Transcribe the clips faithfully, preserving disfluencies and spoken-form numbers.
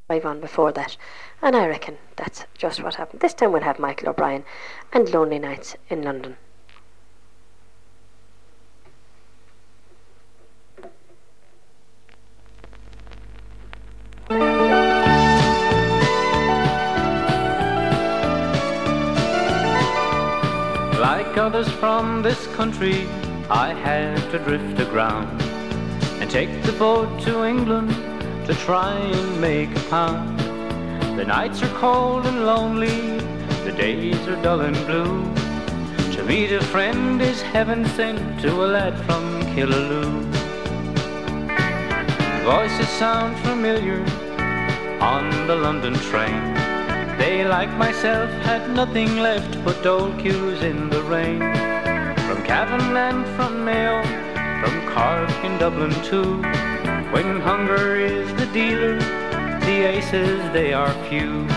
drive on before that. And I reckon that's just what happened. This time we'll have Michael O'Brien and Lonely Nights in London. Like others from this country, I had to drift aground and take the boat to England to try and make a pound. The nights are cold and lonely, the days are dull and blue. To meet a friend is heaven sent to a lad from Killaloe. Voices sound familiar on the London train. They, like myself, had nothing left but dole queues in the rain. From Cavan and from Mayo, from Cork and Dublin too. When hunger is the dealer, the aces they are few.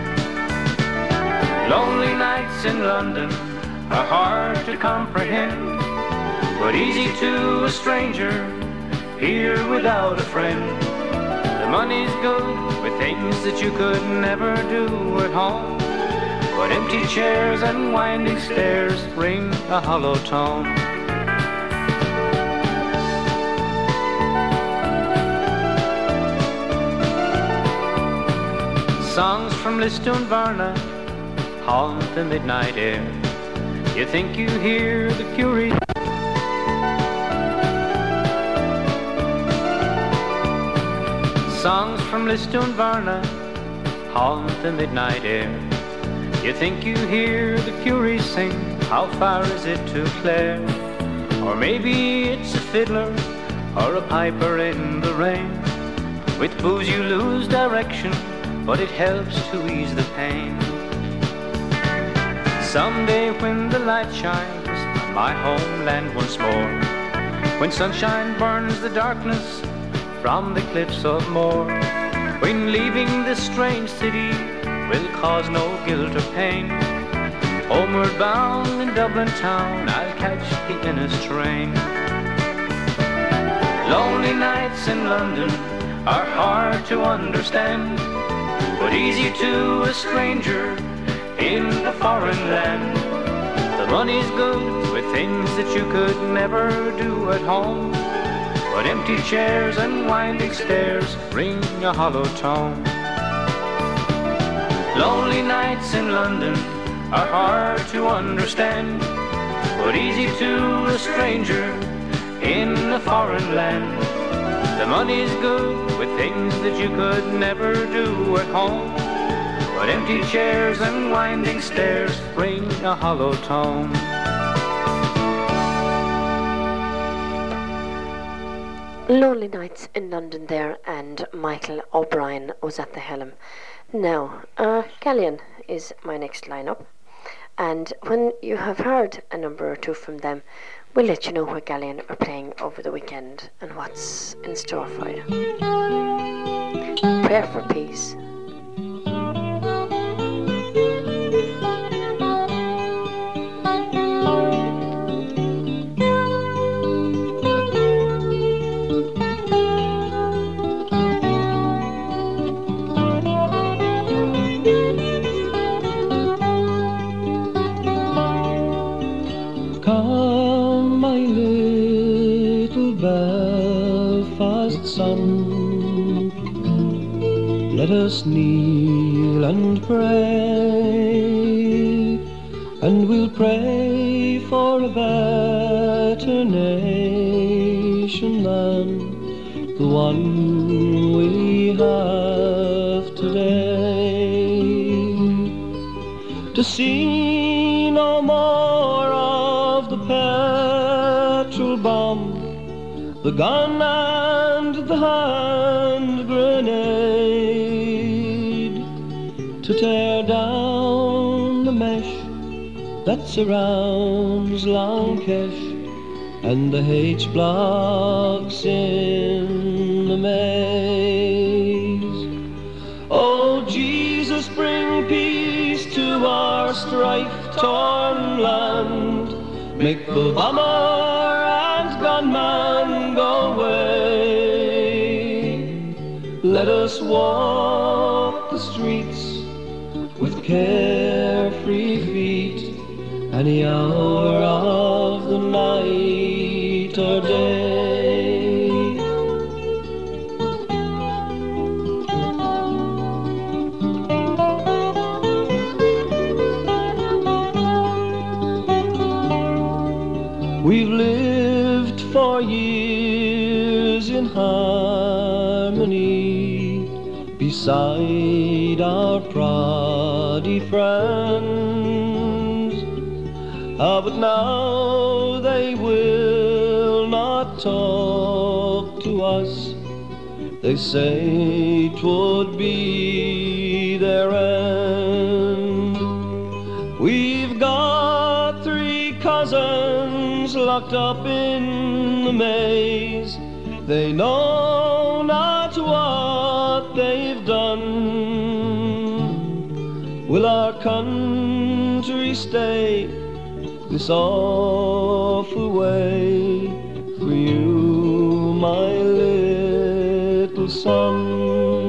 Lonely nights in London are hard to comprehend, but easy to a stranger here without a friend. The money's good with things that you could never do at home, but empty chairs and winding stairs ring a hollow tone. Songs from Lisdoonvarna haunt the midnight air. You think you hear the Curie. Songs from Lisdoonvarna haunt the midnight air. You think you hear the Curie sing, how far is it to Clare? Or maybe it's a fiddler or a piper in the rain. With booze you lose direction, but it helps to ease the pain. Someday when the light shines on my homeland once more, when sunshine burns the darkness from the cliffs of Moher, when leaving this strange city will cause no guilt or pain, homeward bound in Dublin town I'll catch the Innis train. Lonely nights in London are hard to understand, but easy to a stranger in a foreign land. The money's good with things that you could never do at home, but empty chairs and winding stairs ring a hollow tone. Lonely nights in London are hard to understand, but easy to a stranger in a foreign land. The money's good with things that you could never do at home, but empty chairs and winding stairs ring a hollow tone. Lonely Nights in London there, and Michael O'Brien was at the helm. Now, uh, Galleon is my next lineup, and when you have heard a number or two from them, we'll let you know where Galleon are playing over the weekend and what's in store for you. Prayer for Peace. Let us kneel and pray, and we'll pray for a better nation than the one we have today. To see no more of the petrol bomb, the gun and the hand grenade, to tear down the mesh that surrounds Longkesh and the H-blocks in the maze. Oh, Jesus, bring peace to our strife-torn land. Make the bomber and gunman go away. Let us walk streets with carefree feet, any hour of the night or day. We've lived for years in harmony beside our proddy friends. Ah, but now they will not talk to us. They say 'twould be their end. We've got three cousins locked up in the maze. They know not what they've done. Will our country stay this awful way for you, my little son?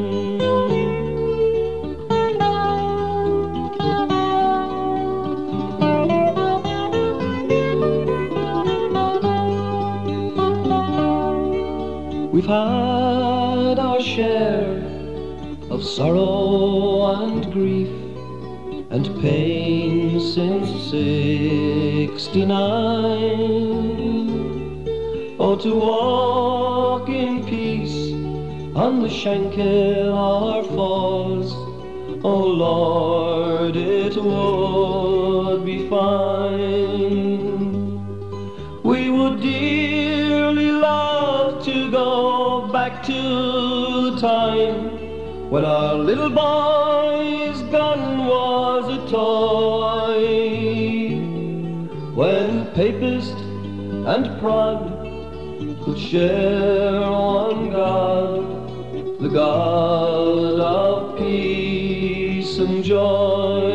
We've had our share of sorrow and grief and pain since sixty-nine. Oh, to walk in peace on the Shankill or Falls, oh Lord, it would be fine. We would dearly love to go back to the time when our little boy's gun was a toy, when papist and prod could share one God, the God of peace and joy.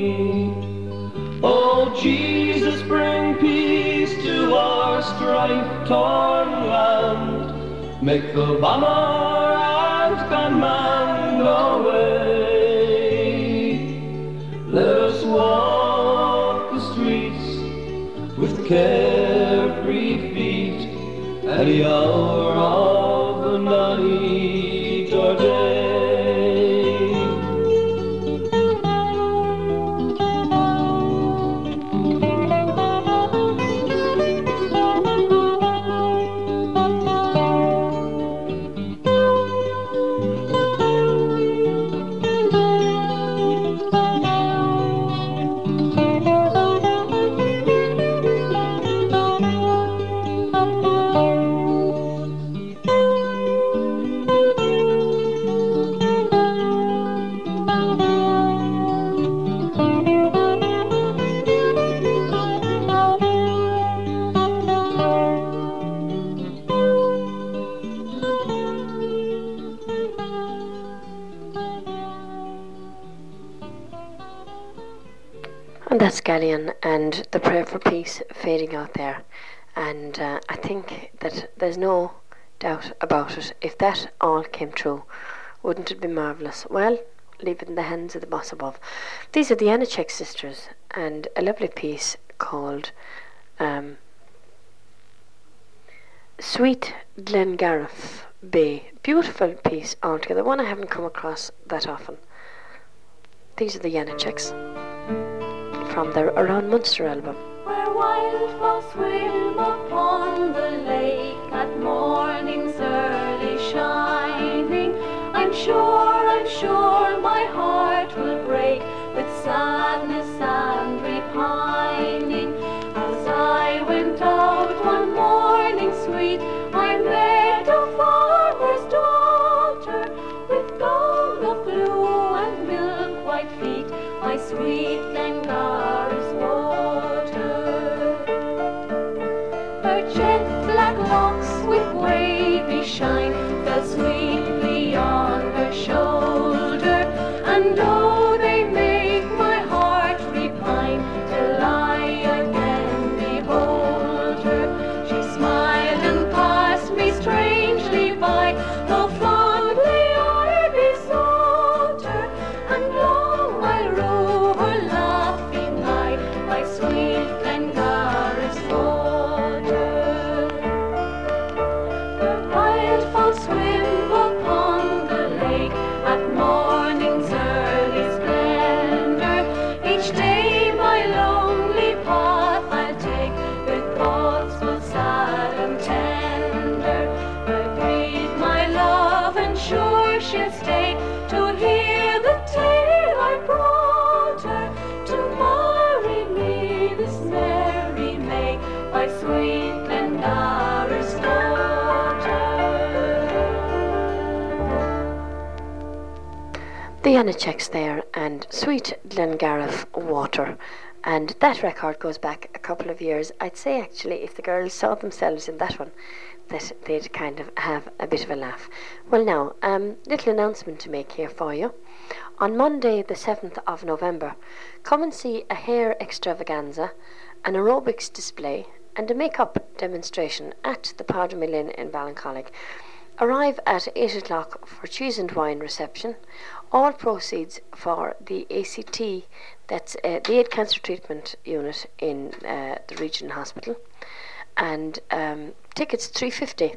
Oh, Jesus, bring peace to our strife-torn land. Make the bomber and gunman go away. Let us walk the streets with carefree feet, any hour of the night or day. And that's Galleon and the prayer for peace fading out there. And uh, I think that there's no doubt about it. If that all came true, wouldn't it be marvellous? Well, leave it in the hands of the boss above. These are the Janacek sisters and a lovely piece called um, Sweet Glengariff Bay. Beautiful piece altogether, one I haven't come across that often. These are the Janaceks from their Around Munster album. Where wild fowl swim upon the lake at morning's early shining, I'm sure, I'm sure my heart will break with sadness and repining. As I went out one morning sweet, I met a farmer's daughter with gown of blue and milk white feet, my sweet Glengarry's water. Her jet black locks with wavy shine fell sweetly on her shoulder, and oh, they make my heart repine till I again behold her. She smiled and passed me strangely by, though fondly I besought her, the Janaceks there, and Sweet Glengariff Water. And that record goes back a couple of years. I'd say actually if the girls saw themselves in that one, that they'd kind of have a bit of a laugh. Well now, um, little announcement to make here for you. On Monday the seventh of November, come and see a hair extravaganza, an aerobics display and a make-up demonstration at the Powder Mill Inn in Ballincollig. Arrive at eight o'clock for cheese and wine reception. All proceeds for the A C T, that's uh, the AIDS Cancer Treatment Unit in uh, the Regional Hospital. And um, tickets three fifty.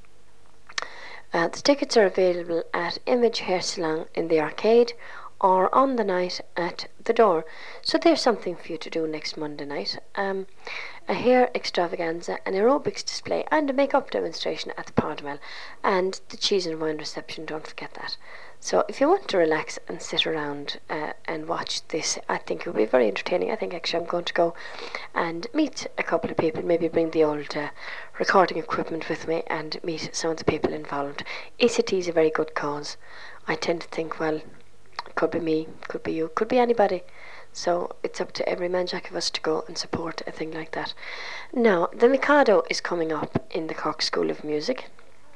Uh, the tickets are available at Image Hair Salon in the arcade or on the night at the door. So there's something for you to do next Monday night. Um, a hair extravaganza, an aerobics display and a make-up demonstration at the Powder Mill, and the cheese and wine reception, don't forget that. So if you want to relax and sit around uh, and watch this, I think it will be very entertaining. I think actually I'm going to go and meet a couple of people, maybe bring the old uh, recording equipment with me and meet some of the people involved. A C T is a very good cause. I tend to think, well, it could be me, could be you, could be anybody. So it's up to every man jack of us to go and support a thing like that. Now, the Mikado is coming up in the Cork School of Music,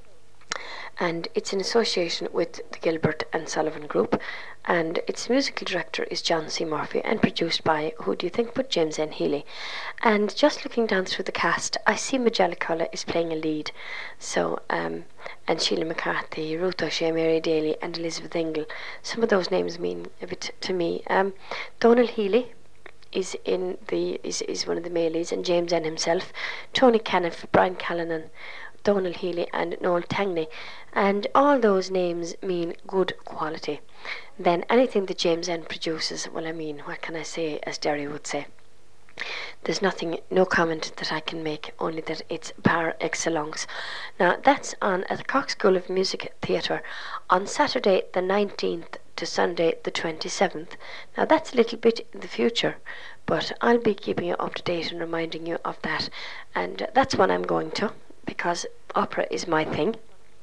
and it's in association with the Gilbert and Sullivan Group, and its musical director is John C. Murphy, and produced by, who do you think, but James N. Healy. And just looking down through the cast, I see Majella is playing a lead, so um, and Sheila McCarthy, Ruth O'Shea, Mary Daly and Elizabeth Ingle. Some of those names mean a bit to me. um, Donal Healy is in the is, is one of the male leads, and James N. himself, Tony Caniff, Brian Callanan, Donal Healy and Noel Tangney, and all those names mean good quality. Then anything that James N produces, well, I mean, what can I say, as Derry would say? There's nothing, no comment that I can make, only that it's par excellence. Now, that's on at the Cork School of Music Theatre on Saturday the nineteenth to Sunday the twenty-seventh. Now, that's a little bit in the future, but I'll be keeping you up to date and reminding you of that. And uh, that's when I'm going to, because opera is my thing.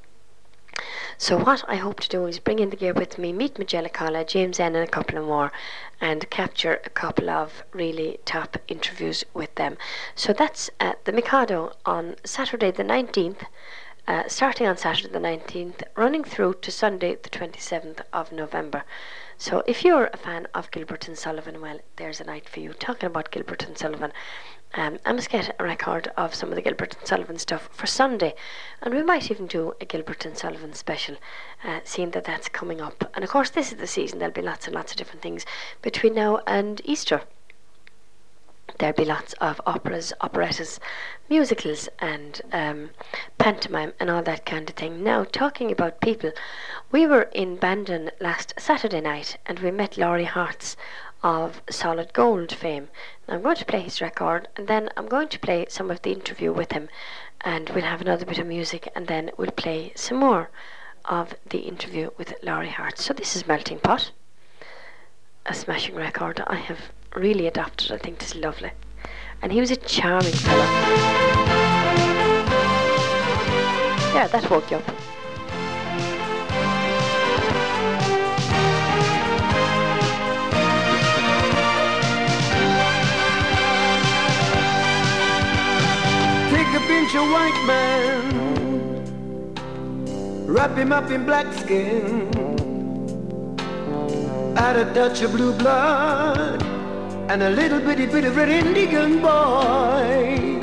So what I hope to do is bring in the gear with me, meet Majella Calla, James N and a couple of more, and capture a couple of really top interviews with them. So that's at the Mikado on Saturday the nineteenth, uh, starting on Saturday the nineteenth, running through to Sunday the twenty-seventh of November. So if you're a fan of Gilbert and Sullivan, well, there's a night for you. Talking about Gilbert and Sullivan, Um, I must get a record of some of the Gilbert and Sullivan stuff for Sunday, and we might even do a Gilbert and Sullivan special, uh, seeing that that's coming up. And of course this is the season, there'll be lots and lots of different things between now and Easter. There'll be lots of operas, operettas, musicals and um, pantomime and all that kind of thing. Now, talking about people, we were in Bandon last Saturday night and we met Laurie Hartz of Solid Gold fame. Now, I'm going to play his record and then I'm going to play some of the interview with him, and we'll have another bit of music and then we'll play some more of the interview with Laurie Hartz. So this is Melting Pot, a smashing record I have really adopted. I think this is lovely, and he was a charming fellow. Yeah, that woke you up. Take a pinch of white man, wrap him up in black skin, add a touch of blue blood and a little bitty bit of red Indian boy.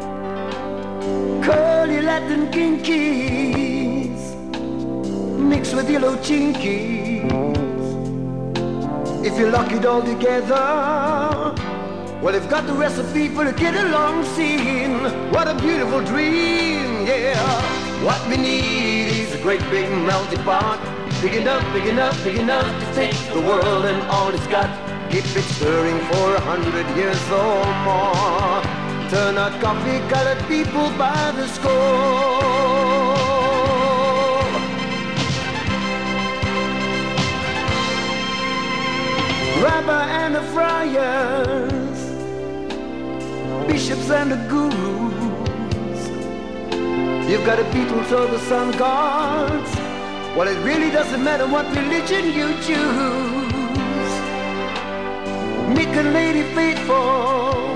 Curly Latin kinkies mixed with yellow chinkies. If you lock it all together, well, you've got the recipe for a get-along scene. What a beautiful dream, yeah. What we need is a great big melting pot, big enough, big enough, big enough to take the world and all it's got. Keep it stirring for a hundred years or more. Turn out coffee-colored people by the score. Rabbi and the friars, bishops and the gurus. You've got the Beatles or the sun gods, Well, it really doesn't matter what religion you choose. Nick and Lady Faithful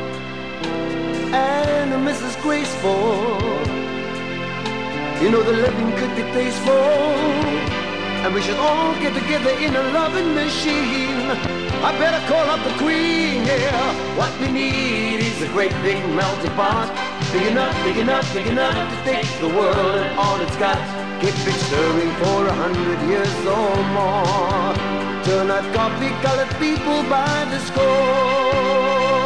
and Missus Graceful. You know the living could be tasteful, and we should all get together in a loving machine. I better call up the Queen, yeah. What we need is a great big melting pot, big enough, big enough, big enough to take the world and all it's got. Keep it stirring for a hundred years or more. Turn out coffee-colored people by the score.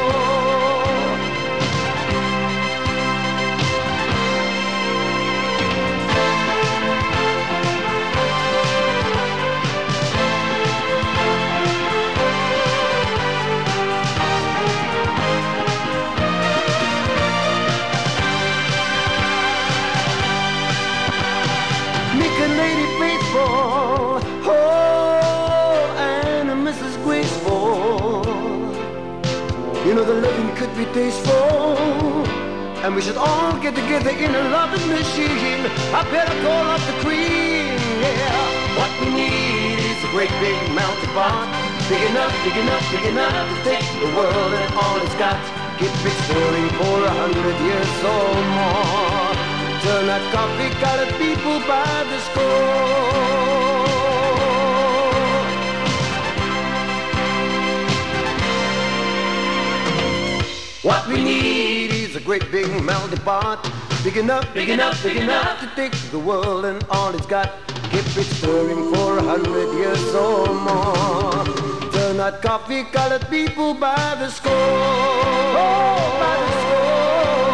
Lady Faithful, oh, and Missus Graceful. You know the living could be tasteful, and we should all get together in a loving machine. I better call up the Queen, yeah. What we need is a great big melting pot, big enough, big enough, big enough to take the world and all it's got. Keep it stirring for a hundred years or more. Turn that coffee-colored people by the score. What we need is a great big melting pot, big enough, big enough, big enough to take the world and all it's got. Keep it stirring for a hundred years or more. Turn that coffee-colored people by the score. Oh, by the score.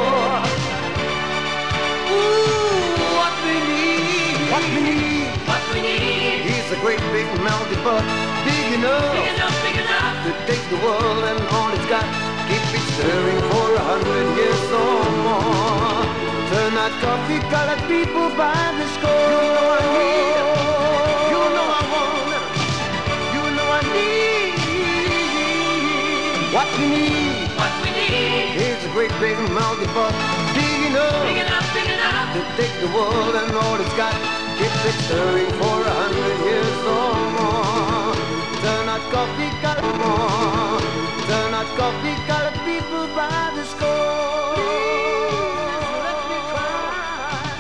What we need, what we need is a great big melting pot, big enough, big enough, big enough to take the world and all it's got. Keep it stirring for a hundred years or more. Turn that coffee-colored people by the score. You know I need, you know I want, you know I need. What we need, what we need is a great big melting pot, big enough, big enough, big enough to take the world and all it's got. Keep it stirring for a hundred years or more. Turn out coffee-colored more. Turn out coffee-colored people by the score. Let me cry.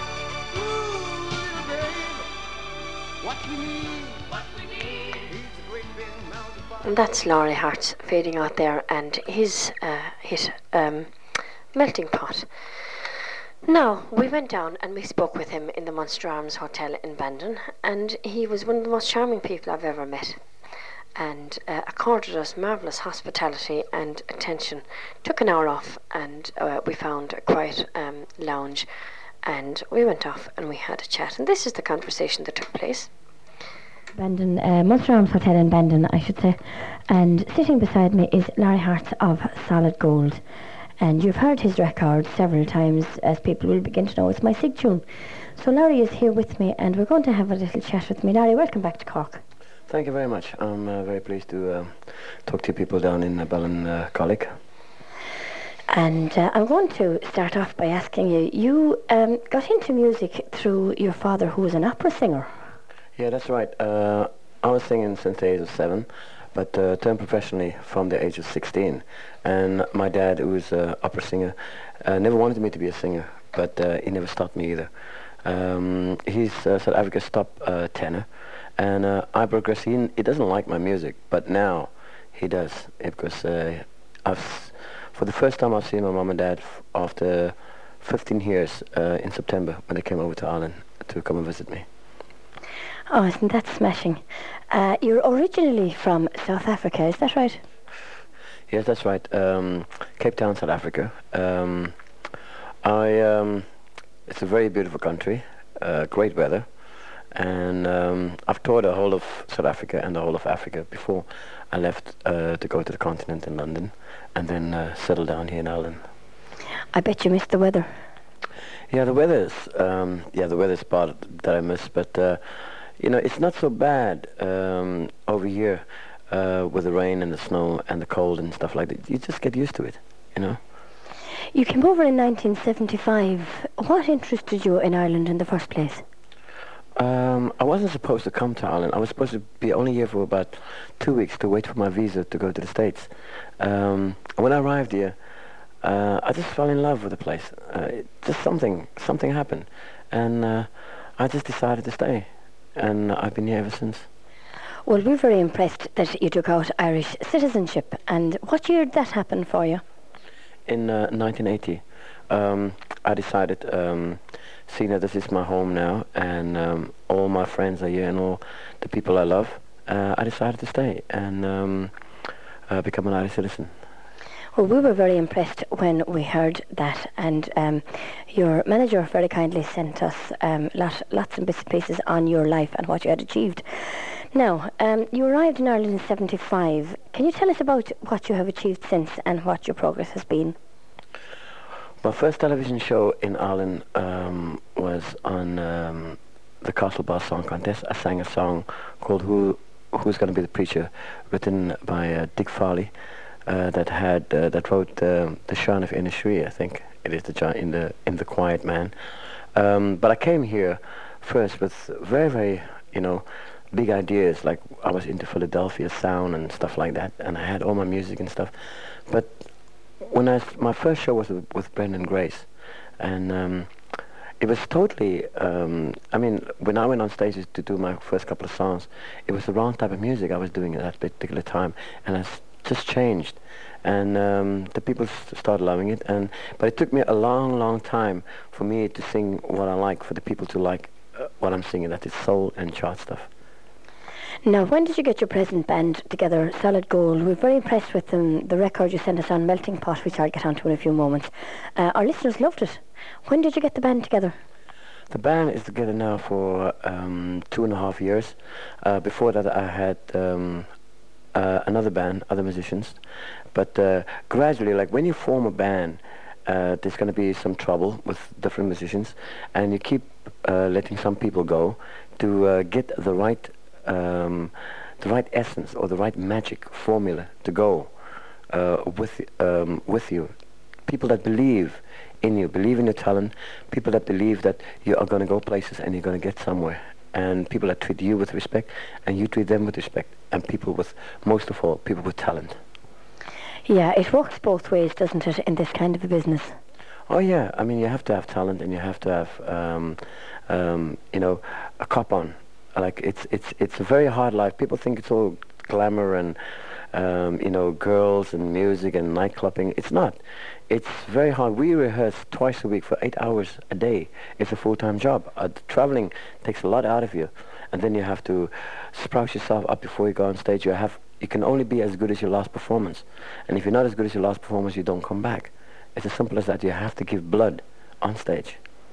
Ooh, little babe. What we need, what we need is a great big melting pot. And that's Laurie Hart's fading out there, and his uh, hit um, Melting Pot. Now, we went down and we spoke with him in the Munster Arms Hotel in Bandon, and he was one of the most charming people I've ever met, and uh, accorded us marvellous hospitality and attention. Took an hour off, and uh, we found a quiet um, lounge, and we went off and we had a chat, and this is the conversation that took place. Bandon, uh, Munster Arms Hotel in Bandon, I should say, and sitting beside me is Larry Hart of Solid Gold. And you've heard his record several times, as people will begin to know. It's my Sig tune. So Larry is here with me, and we're going to have a little chat with me. Larry, welcome back to Cork. Thank you very much. I'm uh, very pleased to uh, talk to you people down in uh, Ballincollig. Uh, and uh, I'm going to start off by asking you, you um, got into music through your father, who was an opera singer. Yeah, that's right. Uh, I was singing since the age of seven, but uh, turned professionally from the age of sixteen. And my dad, who was an opera singer, uh, never wanted me to be a singer, but uh, he never stopped me either. Um, he's uh, South Africa's top uh, tenor, and uh, I progressed. He, he doesn't like my music, but now he does, because uh, I've, for the first time I've seen my mum and dad f- after fifteen years uh, in September, when they came over to Ireland to come and visit me. Oh, isn't that smashing? Uh, you're originally from South Africa, is that right? Yes, that's right. Um, Cape Town, South Africa. Um, I. Um, it's a very beautiful country, uh, great weather, and um, I've toured the whole of South Africa and the whole of Africa before I left uh, to go to the continent in London, and then uh, settle down here in Ireland. I bet you missed the weather. Yeah, the weather's um, yeah the weather's part that I miss, but uh, you know, it's not so bad um, over here. Uh, with the rain and the snow and the cold and stuff like that, you just get used to it, you know. You came over in nineteen seventy-five. What interested you in Ireland in the first place? Um, I wasn't supposed to come to Ireland. I was supposed to be only here for about two weeks to wait for my visa to go to the States. Um, when I arrived here, uh, I just fell in love with the place. Uh, it, just something, something happened, and uh, I just decided to stay, and I've been here ever since. Well, we're very impressed that you took out Irish citizenship. And what year did that happen for you? In uh, nineteen eighty, um, I decided, um, seeing that this is my home now, and um, all my friends are here, and all the people I love, uh, I decided to stay and um, uh, become an Irish citizen. Well, we were very impressed when we heard that, and um, your manager very kindly sent us um, lot, lots and bits and pieces on your life and what you had achieved. Now, um, you arrived in Ireland in seventy-five. Can you tell us about what you have achieved since and what your progress has been? My first television show in Ireland um, was on um, the Castlebar Song Contest. I sang a song called Who Who's Going to Be the Preacher, written by uh, Dick Farley, uh, that had uh, that wrote uh, the Sean of Innisfree, I think it is the John in the in the Quiet Man. Um, but I came here first with very very you know big ideas. Like I was into Philadelphia sound and stuff like that, and I had all my music and stuff. But when I my first show was with, with Brendan Grace, and um, it was totally. Um, I mean, when I went on stage to do my first couple of songs, it was the wrong type of music I was doing at that particular time, and I s- just changed, and um, the people s- started loving it. And but it took me a long, long time for me to sing what I like, for the people to like uh, what I'm singing. That is soul and chart stuff. Now, when did you get your present band together, Solid Gold? We're very impressed with them, the record you sent us on Melting Pot, which I'll get onto in a few moments. Uh, our listeners loved it. When did you get the band together? The band is together now for um, two and a half years. Uh, before that, I had um, uh, another band, other musicians. But uh, gradually, like when you form a band, uh, there's going to be some trouble with different musicians, and you keep uh, letting some people go to uh, get the right Um, the right essence or the right magic formula to go uh, with um, with you. People that believe in you, believe in your talent, people that believe that you are going to go places and you're going to get somewhere, and people that treat you with respect and you treat them with respect, and people with, most of all, people with talent. Yeah, it works both ways, doesn't it, in this kind of a business? Oh yeah, I mean you have to have talent and you have to have um, um, you know a cop on. Like it's it's it's a very hard life. People think it's all glamour and um, you know girls and music and nightclubbing. It's not. It's very hard. We rehearse twice a week for eight hours a day. It's a full-time job. Uh, traveling takes a lot out of you, and then you have to sprout yourself up before you go on stage. You have you can only be as good as your last performance, and if you're not as good as your last performance, you don't come back. It's as simple as that. You have to give blood on stage.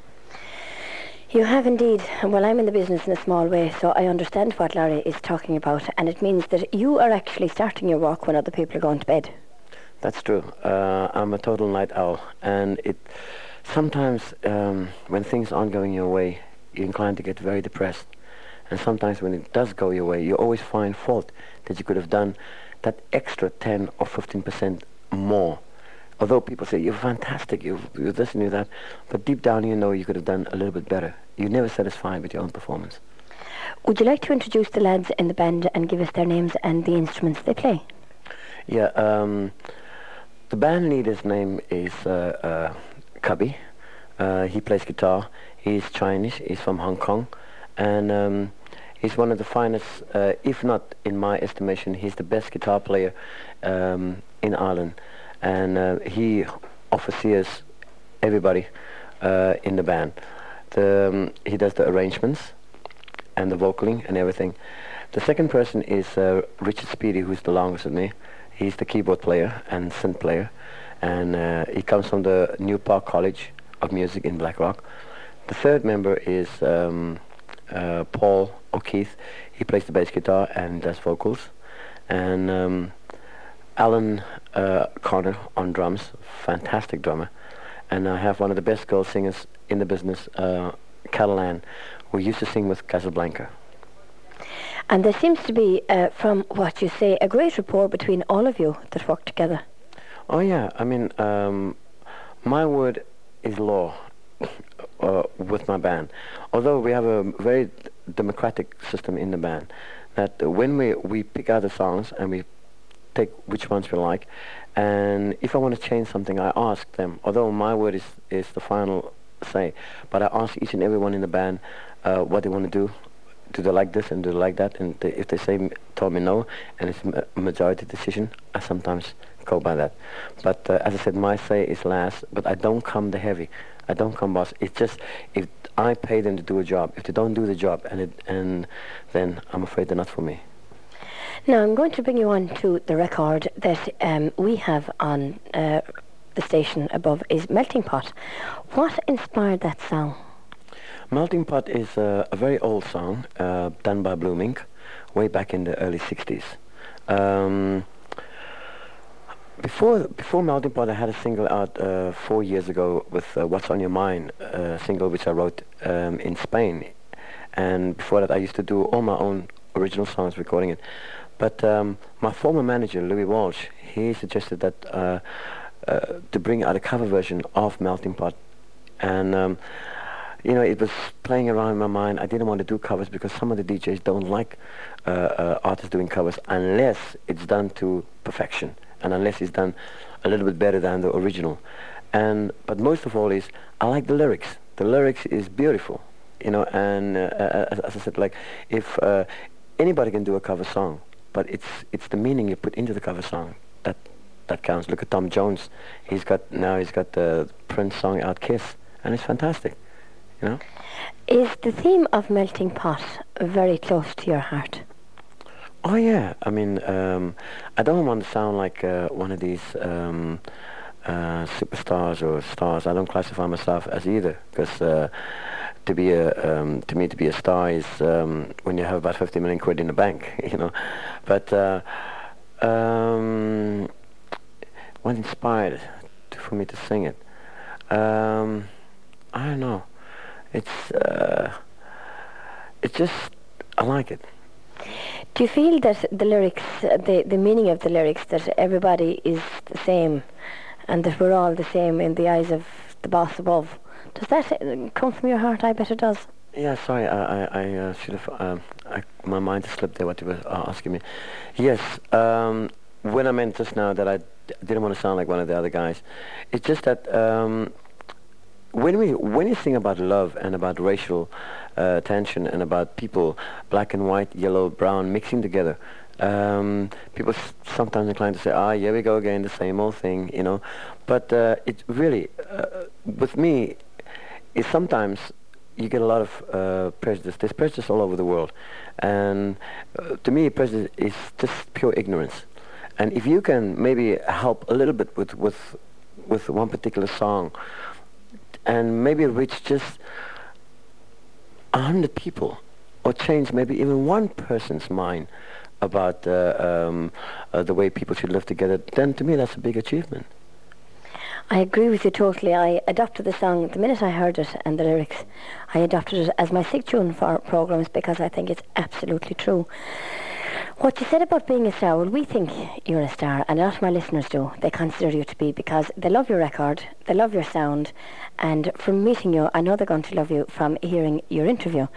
You have indeed. Well, I'm in the business in a small way, so I understand what Larry is talking about, and it means that you are actually starting your work when other people are going to bed. That's true. Uh, I'm a total night owl, and it sometimes um, when things aren't going your way, you're inclined to get very depressed. And sometimes when it does go your way, you always find fault that you could have done that extra ten or fifteen percent more. Although people say, you're fantastic, you've, you're this and you're that, but deep down you know you could have done a little bit better. You're never satisfied with your own performance. Would you like to introduce the lads in the band and give us their names and the instruments they play? Yeah, um, the band leader's name is uh, uh, Cubby. Uh, he plays guitar. He's Chinese, he's from Hong Kong, and um, he's one of the finest, uh, if not in my estimation, he's the best guitar player um, in Ireland. And uh, he oversees everybody uh, in the band. The, um, he does the arrangements and the vocaling and everything. The second person is uh, Richard Speedy, who's the longest with me. He's the keyboard player and synth player, and uh, he comes from the New Park College of Music in Blackrock. The third member is um, uh, Paul O'Keefe. He plays the bass guitar and does vocals. And um, Alan uh, Connor on drums, fantastic drummer. And I have one of the best girl singers in the business, uh, Catalan, who used to sing with Casablanca. And there seems to be, uh, from what you say, a great rapport between all of you that work together. Oh yeah, I mean, um, my word is law. uh, with my band. Although we have a very democratic system in the band, that when we, we pick out the songs and we take which ones we like, and if I want to change something, I ask them, although my word is, is the final say, but I ask each and everyone in the band uh, what they want to do. Do they like this and do they like that? And they, if they say, told me no, and it's a majority decision, I sometimes go by that. But uh, as I said, my say is last, but I don't come the heavy. I don't come boss. It's just, if I pay them to do a job, if they don't do the job, and it, and then I'm afraid they're not for me. Now I'm going to bring you on to the record that um, we have on uh, the station above is Melting Pot. What inspired that song? Melting Pot is uh, a very old song uh, done by Blue Mink way back in the early sixties. Um, before before Melting Pot, I had a single out uh, four years ago with uh, What's on Your Mind, a single which I wrote um, in Spain. And before that, I used to do all my own original songs, recording it. But um, my former manager, Louis Walsh, he suggested that uh, uh, to bring out a cover version of Melting Pot. And um, you know, it was playing around in my mind. I didn't want to do covers because some of the D Js don't like uh, uh, artists doing covers unless it's done to perfection and unless it's done a little bit better than the original. And but most of all is I like the lyrics. The lyrics is beautiful, you know. And uh, as, as I said, like if uh, anybody can do a cover song, but it's it's the meaning you put into the cover song that that counts. Look at Tom Jones. He's got now he's got the Prince song out, Kiss, and it's fantastic. You know? Is the theme of Melting Pot very close to your heart? Oh yeah, I mean, um, I don't want to sound like uh, one of these um, uh, superstars or stars. I don't classify myself as either, because uh, to be a, um, to me, to be a star is um, when you have about fifty million quid in the bank, you know. But uh, um, what inspired to, for me to sing it? Um, I don't know. It's uh, it's just I like it. Do you feel that the lyrics, uh, the the meaning of the lyrics, that everybody is the same, and that we're all the same in the eyes of the boss above? Does that uh, come from your heart? I bet it does. Yeah, sorry, I I, I uh, should have um, I, my mind slipped there. What you were uh, asking me? Yes, um, when I meant just now that I d- didn't want to sound like one of the other guys, it's just that. Um, When we when you sing about love and about racial uh, tension and about people, black and white, yellow, brown, mixing together, um, people s- sometimes inclined to say, ah, here we go again, the same old thing, you know. But uh, it really, uh, with me, is sometimes you get a lot of uh, prejudice. There's prejudice all over the world. And uh, to me, prejudice is just pure ignorance. And if you can maybe help a little bit with, with, with one particular song, and maybe reach just a hundred people, or change maybe even one person's mind about uh, um, uh, the way people should live together, then to me that's a big achievement. I agree with you totally. I adopted the song the minute I heard it and the lyrics. I adopted it as my sick tune for programs because I think it's absolutely true. What you said about being a star, well, we think you're a star, and a lot of my listeners do. They consider you to be because they love your record, they love your sound, and from meeting you, I know they're going to love you from hearing your interview.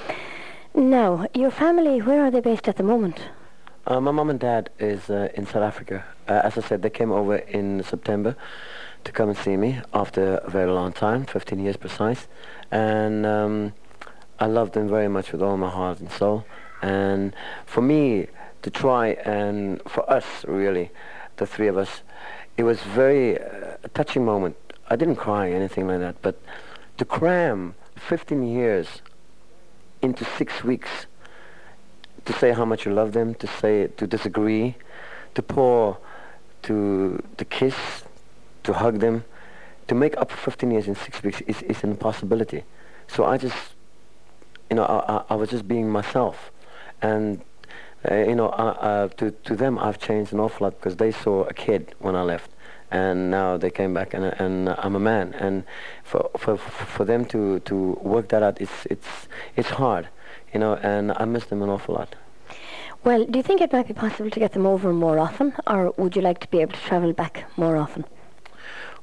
Now, your family, where are they based at the moment? Uh, my mom and dad is uh, in South Africa. Uh, as I said, they came over in September to come and see me after a very long time, fifteen years precise, and um, I love them very much with all my heart and soul. And for me to try, and for us really, the three of us, it was very uh, a touching moment. I didn't cry, anything like that, but to cram fifteen years into six weeks, to say how much you love them, to say, to disagree, to pour, to to kiss, to hug them, to make up fifteen years in six weeks is, is an impossibility. So I just, you know, I, I, I was just being myself. And, uh, you know, uh, uh, to, to them I've changed an awful lot because they saw a kid when I left. And now they came back, and and I'm a man. And for for for them to, to work that out, it's it's it's hard, you know. And I miss them an awful lot. Well, do you think it might be possible to get them over more often, or would you like to be able to travel back more often?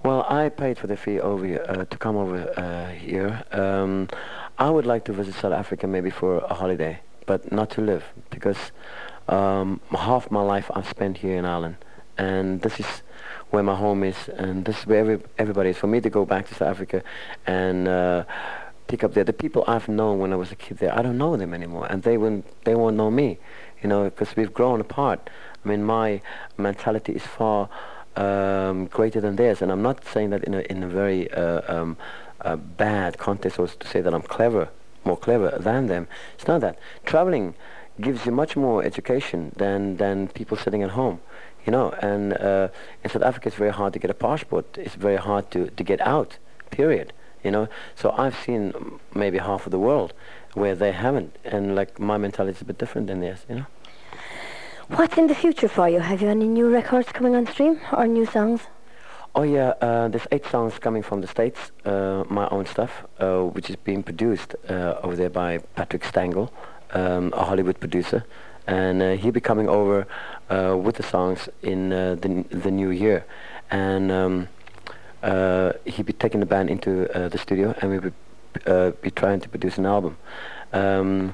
Well, I paid for the fee over here, uh, to come over uh, here. Um, I would like to visit South Africa maybe for a holiday, but not to live, because um, half my life I've spent here in Ireland, and this is where my home is, and this is where every, everybody is. For me to go back to South Africa and uh, pick up there, the people I've known when I was a kid there, I don't know them anymore, and they won't, they won't know me, you know, because we've grown apart. I mean, my mentality is far um, greater than theirs, and I'm not saying that in a in a very uh, um, uh, bad context, or to say that I'm clever, more clever than them. It's not that. Traveling gives you much more education than than people sitting at home, you know. And uh, in South Africa, it's very hard to get a passport. It's very hard to to get out. Period. You know. So I've seen maybe half of the world where they haven't, and like my mentality is a bit different than theirs. You know. What's in the future for you? Have you any new records coming on stream or new songs? Oh yeah, uh, there's eight songs coming from the States, uh, my own stuff, uh, which is being produced uh, over there by Patrick Stengel, um, a Hollywood producer, and uh, he'll be coming over uh, with the songs in uh, the the new year, and um, uh, he'll be taking the band into uh, the studio, and we'll be, uh, be trying to produce an album. Um,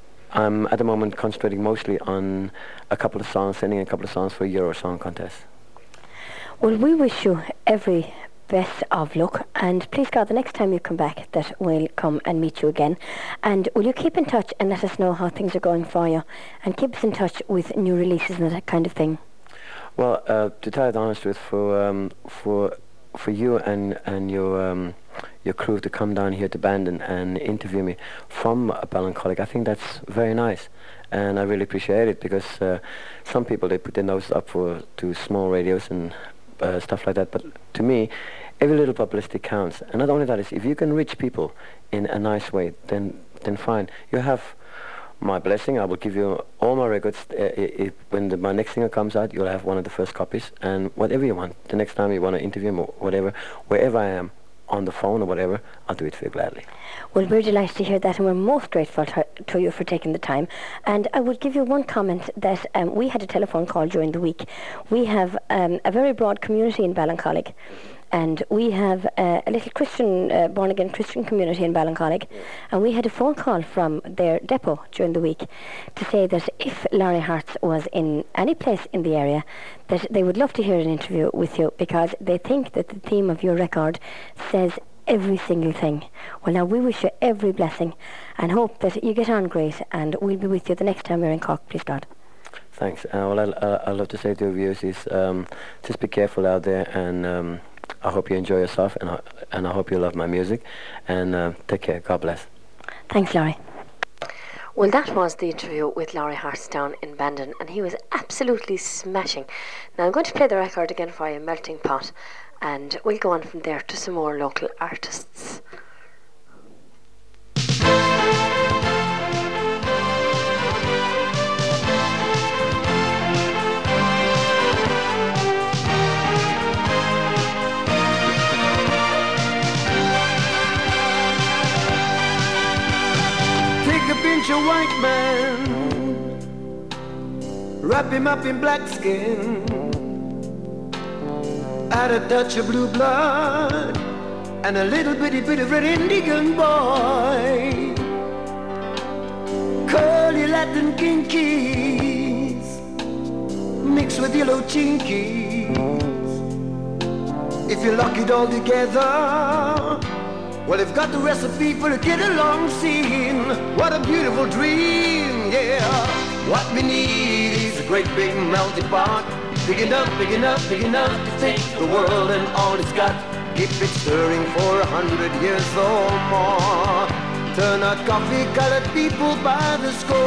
I'm at the moment concentrating mostly on a couple of songs, sending a couple of songs for a Euro Song Contest. Well, we wish you every best of luck, and please God, the next time you come back that we'll come and meet you again. And will you keep in touch and let us know how things are going for you, and keep us in touch with new releases and that kind of thing? Well, uh, to tell you the honest truth, for um, for for you and and your um, your crew to come down here to Bandon and interview me from a Ballincollig, I think that's very nice, and I really appreciate it, because uh, some people, they put their noses up for to small radios and uh, stuff like that, but to me every little publicity counts. And not only that, is if you can reach people in a nice way, then then fine. You have my blessing. I will give you all my records. Uh, if, when the, my next single comes out, you'll have one of the first copies, and whatever you want, the next time you want to interview me or whatever, wherever I am, on the phone or whatever, I'll do it for you gladly. Well, we're delighted to hear that, and we're most grateful to, to you for taking the time. And I would give you one comment that um, we had a telephone call during the week. We have um, a very broad community in Ballincollig, and we have uh, a little Christian, uh, born-again Christian community in Ballincollig, and we had a phone call from their depot during the week to say that if Larry Hartz was in any place in the area, that they would love to hear an interview with you, because they think that the theme of your record says every single thing. Well, now, we wish you every blessing and hope that you get on great, and we'll be with you the next time we're in Cork, please God. Thanks. Uh, well, I'll, uh, I'd love to say to your viewers is um, just be careful out there, and um, I hope you enjoy yourself, and I, and I hope you love my music, and uh, take care. God bless. Thanks, Laurie. Well, that was the interview with Laurie Hartz down in Bandon, and he was absolutely smashing. Now I'm going to play the record again for you, Melting Pot, and we'll go on from there to some more local artists. Take a pinch of white man, wrap him up in black skin, add a touch of blue blood and a little bitty bit of red Indian boy. Curly Latin kinkies mixed with yellow chinkies. If you lock it all together, well, you've got the recipe for a get along scene. What a beautiful dream, yeah. What we need is a great big melting pot, big enough, big enough, big enough to take the world and all it's got. Keep it stirring for a hundred years or more. Turn out coffee-colored people by the score.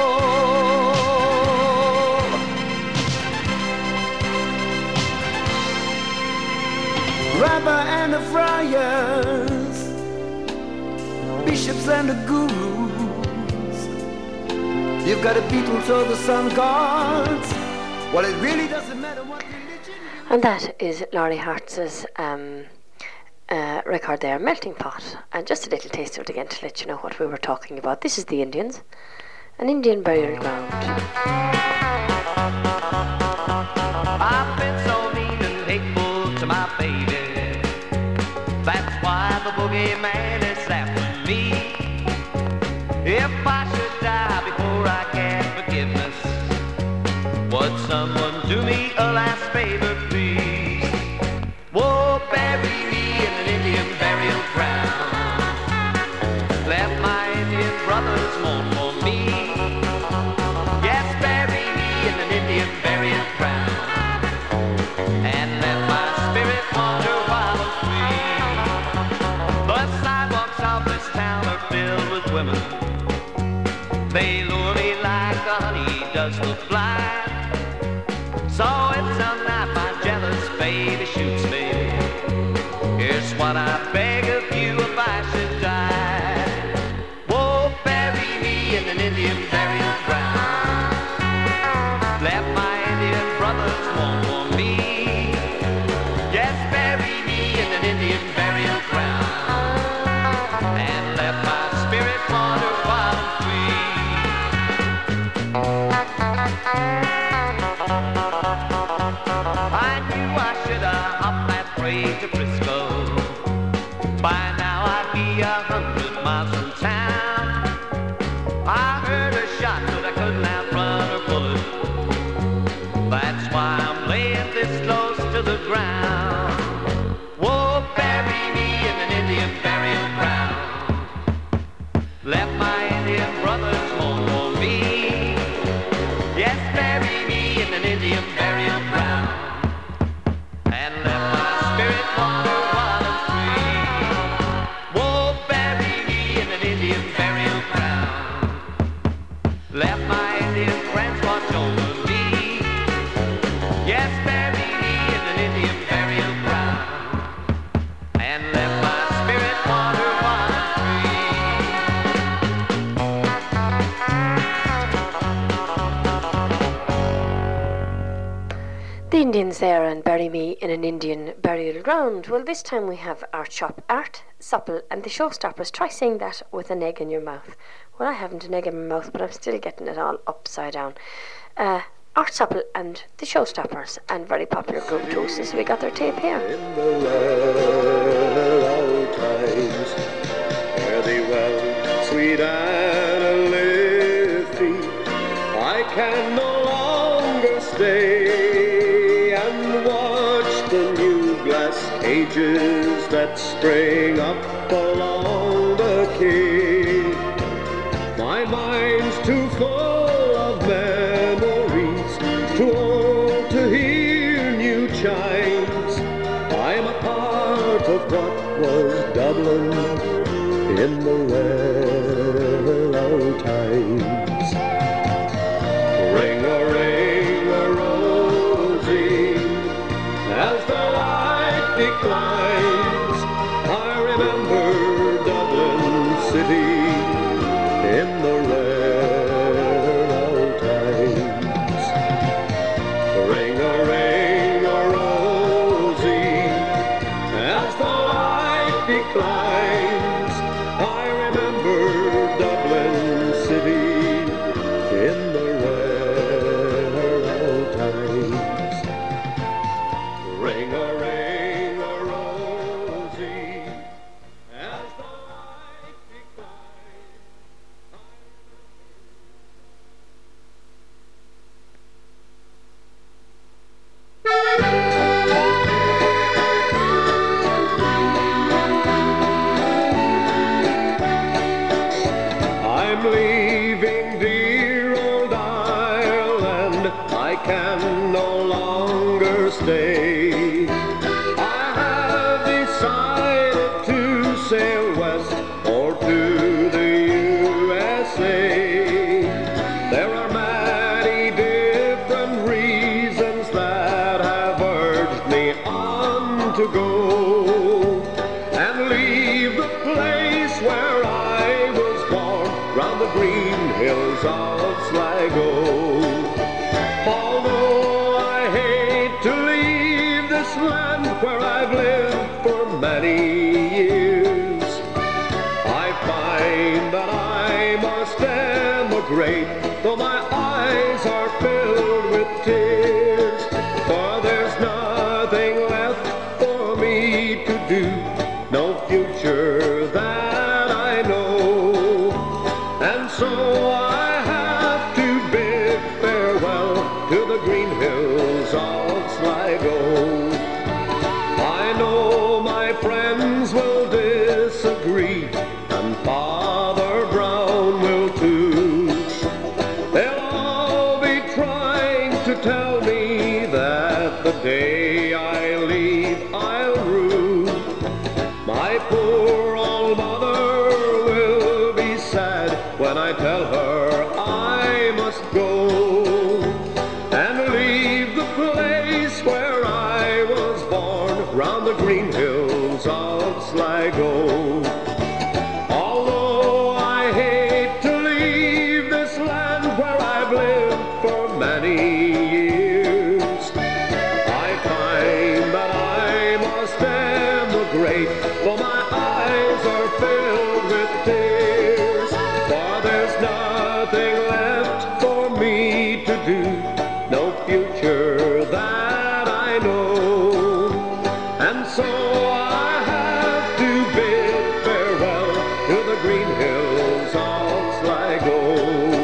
Rabbi and the friars, bishops and the gurus, you've got the Beatles or the sun gods. Well, it really doesn't matter what religion. And that is Laurie Hartz's um, uh, record there, Melting Pot. And just a little taste of it again to let you know what we were talking about. This is the Indians, an Indian burial ground. I've been so mean and hateful to my baby. Would someone do me a last favor, please? Whoa, bury me in an Indian burial ground. Let my Indian brothers mourn for me. Yes, bury me in an Indian burial ground. And let my spirit wander wild and free. The sidewalks of this town are filled with women. They lure me like the honey does the fly. So if some night my jealous baby shoots me, here's what I beg of you if I should die. Whoa, bury me in an Indian burial ground. Let my Indian brothers mourn for me. Yes, bury me in an Indian burial ground. And let my spirit wander wild and free. I knew I should have hopped that freight to Frisco. By now I'd be a hundred miles from town. I heard a shot, but I couldn't outrun a bullet. That's why I'm laying this close to the ground. Whoa, bury me in an Indian burial ground. Let my Indian brothers mourn for me. Yes, bury me in an Indian burial ground. And let my spirit wander wild and free. Whoa, bury me in an Indian burial ground. Let my Indian friends watch over me. Yes, bury me in an Indian burial ground. And let my spirit wander wild and free. The Indians there and bury me in an Indian burial ground. Well, this time we have Art Shop, Art, Supple and the Showstoppers. Try saying that with an egg in your mouth. Well, I haven't an egg in my mouth, but I'm still getting it all upside down. Uh, Art Supple and the Showstoppers, and very popular group too, since we got their tape here. In the well old times, where the well sweet Anna Liffey, I can no longer stay and watch the new glass cages that spring up along the quay. My mind's too full of memories, too old to hear new chimes. I'm a part of what was Dublin in the well old times. Ring-a-ring-a-rosy, as the light declines, I remember Dublin city in the rare old times. Ring-a-ring-a-rosy, as the light declines, I remember Dublin city in the rare old times. Ring-a-ring-a-rosy, as the light declines. I'm leaving dear old Ireland, I can no longer stay. I have decided to sail west or to the U S A. There are many different reasons that have urged me on to go and leave the place where I was born, round the green hills of Sligo. Although I hate to leave this land where I've lived for many years, I find that I must emigrate, though my eyes are filled with tears. For there's nothing left for me to do, no future that I know. And so I have to bid farewell to the green hills of Sligo. I know my friends will disagree, and Father Brown will too. They'll all be trying to tell me that the day I leave I'll rue. My poor old mother will be sad when I tell her I must go and leave the place where I was born, round the green hills of Sligo. Although I hate to leave this land where I've lived for many years, I find that I must emigrate, though my eyes are filled with tears. For there's nothing left for me to do, no future that I know. And so I have to bid farewell to the green hills of Sligo.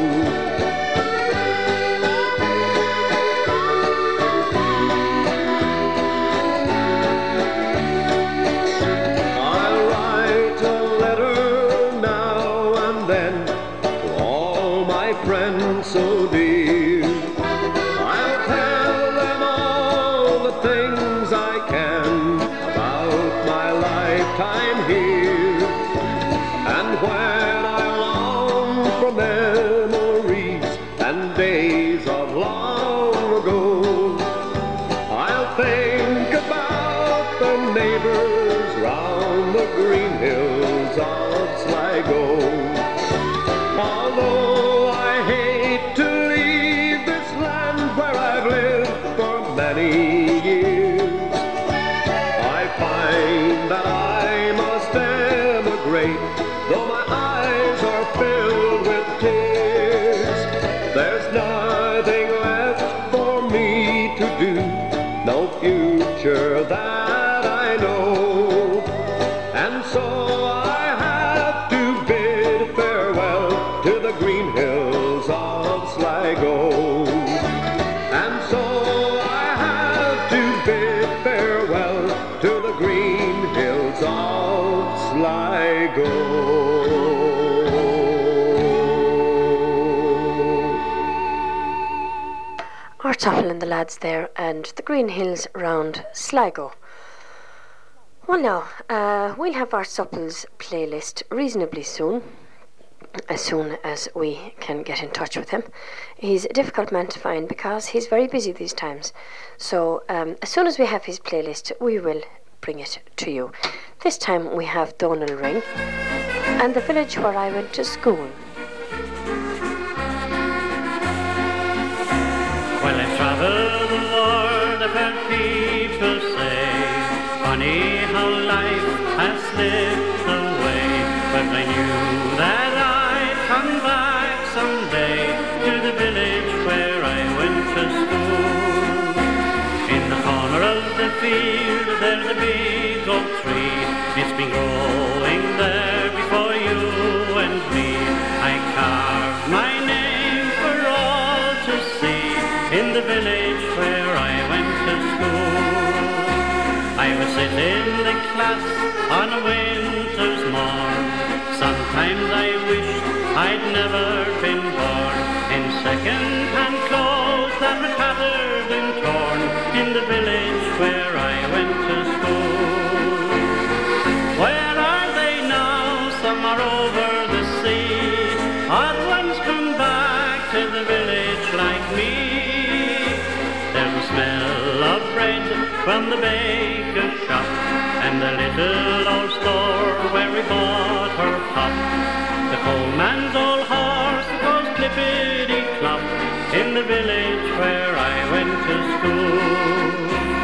I'll write a letter now and then to all my friends so dear. I'll tell them all the things I can about my lifetime here. And when I long for memories and days of long ago, I'll think about the neighbors round the green hills of Sligo. Although I hate to leave this land where I've lived for many years, I find that I must emigrate, though my eyes are filled with tears. There's nothing left for me to do, no future that I know. And so I have to bid farewell to the green hills of Sligo. And so I have to bid farewell to the green hills of Sligo. Art Toffel and the lads there, and the green hills round Sligo. Well now, uh, we'll have our Supple's playlist reasonably soon, as soon as we can get in touch with him. He's a difficult man to find because he's very busy these times. So um, as soon as we have his playlist, we will bring it to you. This time we have Donal Ring and The Village Where I Went to School. Well, I travel the world, I've heard people say, funny how life has slipped away. But I knew that I'd come back someday to the village where I went to school. In the corner of the field there's a big oak tree. It's been growing there before you and me. I carved my name for all to see in the village where I went to school. I would sit in the class on a winter's morn. Sometimes I wished I'd never been born. In second-hand clothes that were tattered and torn in the village where I went to school. Where are they now? Some are over the sea. Odd ones come back to the village like me. There's a smell of bread from the baker's shop, and the little old store where we bought her pop. The coalman's old horse goes clippity-clop in the village where I went to school.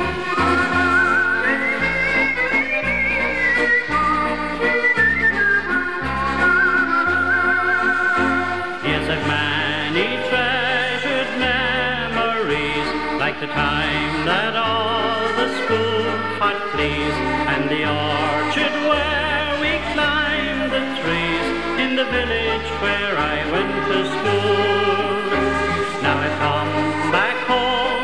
Yes, I've many treasured memories, like the time that all the school taught fleas, and the orchard where we climbed the trees in the village where I went to school. Now I've come back home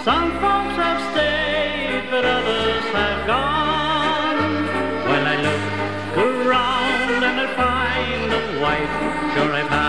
Some folks have stayed, but others have gone. Well, I look around and I find a wife, sure I've had